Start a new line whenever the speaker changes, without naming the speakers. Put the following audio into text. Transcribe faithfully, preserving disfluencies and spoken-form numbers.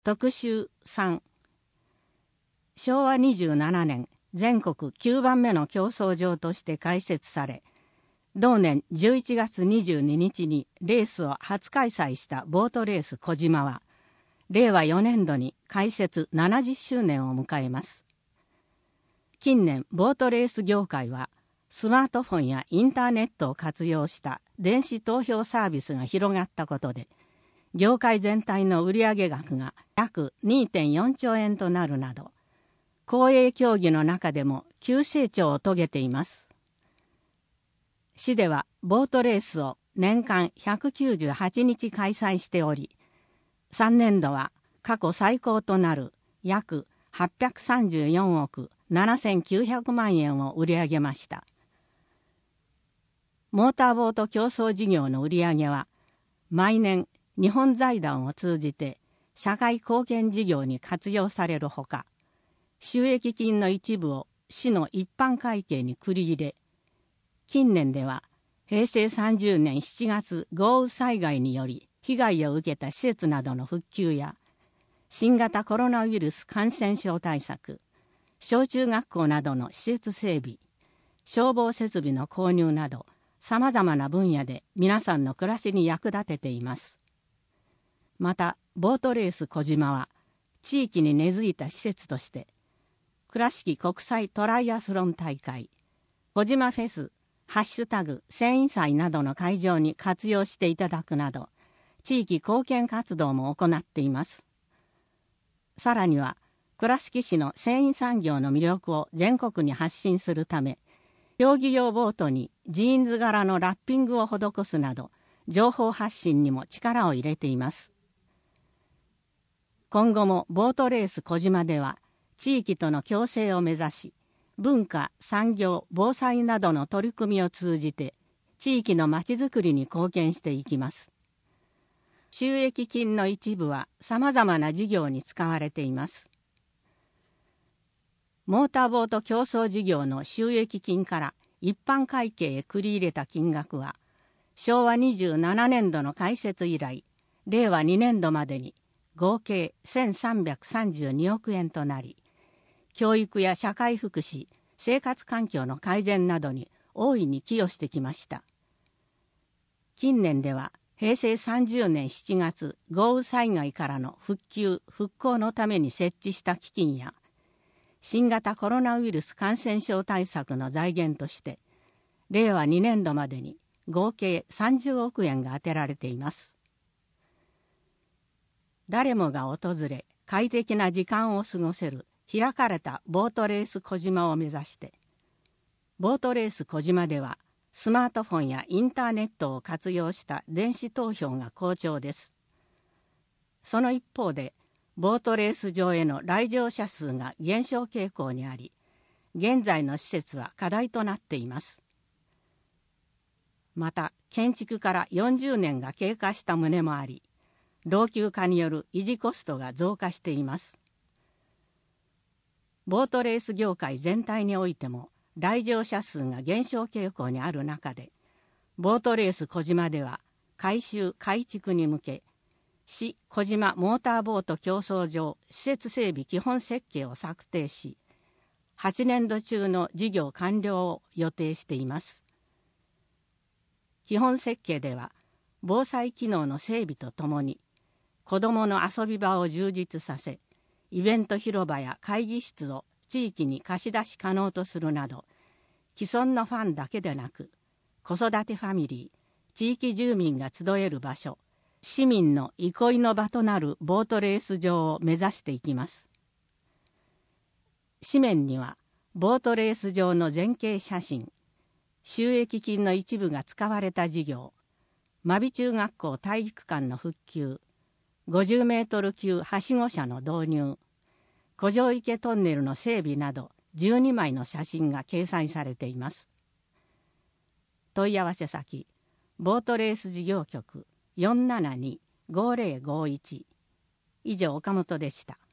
特集さん。しょうわにじゅうななねん、全国きゅうばんめの競争場として開設され、同年じゅういちがつにじゅうににちにレースを初開催したボートレース小島は、れいわよねんどに開設ななじゅっしゅうねんを迎えます。近年、ボートレース業界は、スマートフォンやインターネットを活用した電子投票サービスが広がったことで、業界全体の売上額が約 にてんよんちょうえんとなるなど、公営競技の中でも急成長を遂げています。市ではボートレースを年間ひゃくきゅうじゅうはちにち開催しており、さんねんどは過去最高となる約はっぴゃくさんじゅうよんおくななせんきゅうひゃくまんえんを売り上げました。モーターボート競争事業の売り上げは、毎年日本財団を通じて社会貢献事業に活用されるほか、収益金の一部を市の一般会計に繰り入れ、近年ではへいせいさんじゅうねんしちがつ豪雨災害により被害を受けた施設などの復旧や、新型コロナウイルス感染症対策、小中学校などの施設整備、消防設備の購入など、さまざまな分野で皆さんの暮らしに役立てています。また、ボートレース小島は、地域に根付いた施設として、倉敷国際トライアスロン大会、小島フェス、ハッシュタグ繊維祭などの会場に活用していただくなど、地域貢献活動も行っています。さらには、倉敷市の繊維産業の魅力を全国に発信するため、競技用ボートにジーンズ柄のラッピングを施すなど、情報発信にも力を入れています。今後もボートレース小島では、地域との共生を目指し、文化、産業、防災などの取り組みを通じて、地域のまちづくりに貢献していきます。収益金の一部はさまざまな事業に使われています。モーターボート競争事業の収益金から一般会計へ繰り入れた金額は、しょうわにじゅうななねんどの開設以来、れいわにねんどまでに合計せんさんびゃくさんじゅうにおくえんとなり、教育や社会福祉、生活環境の改善などに大いに寄与してきました。近年では、へいせいさんじゅうねんしちがつ豪雨災害からの復旧・復興のために設置した基金や、新型コロナウイルス感染症対策の財源として、れいわにねんどまでに合計さんじゅうおくえんが充てられています。誰もが訪れ、快適な時間を過ごせる開かれたボートレース小島を目指して、ボートレース小島では、スマートフォンやインターネットを活用した電子投票が好調です。その一方で、ボートレース場への来場者数が減少傾向にあり、現在の施設は課題となっています。また、建築からよんじゅうねんが経過した旨もあり、老朽化による維持コストが増加しています。ボートレース業界全体においても、来場者数が減少傾向にある中で、ボートレース小島では改修・改築に向け、市小島モーターボート競争場施設整備基本設計を策定し、はちねんど中の事業完了を予定しています。基本設計では、防災機能の整備とともに、子どもの遊び場を充実させ、イベント広場や会議室を地域に貸し出し可能とするなど、既存のファンだけでなく、子育てファミリー、地域住民が集える場所、市民の憩いの場となるボートレース場を目指していきます。紙面には、ボートレース場の前景写真、収益金の一部が使われた事業、真備中学校体育館の復旧、ごじゅうメートル級はしご車の導入、古城池トンネルの整備などじゅうにまいの写真が掲載されています。問い合わせ先、ボートレース事業局 よんななに ごぜろごいち。以上、岡本でした。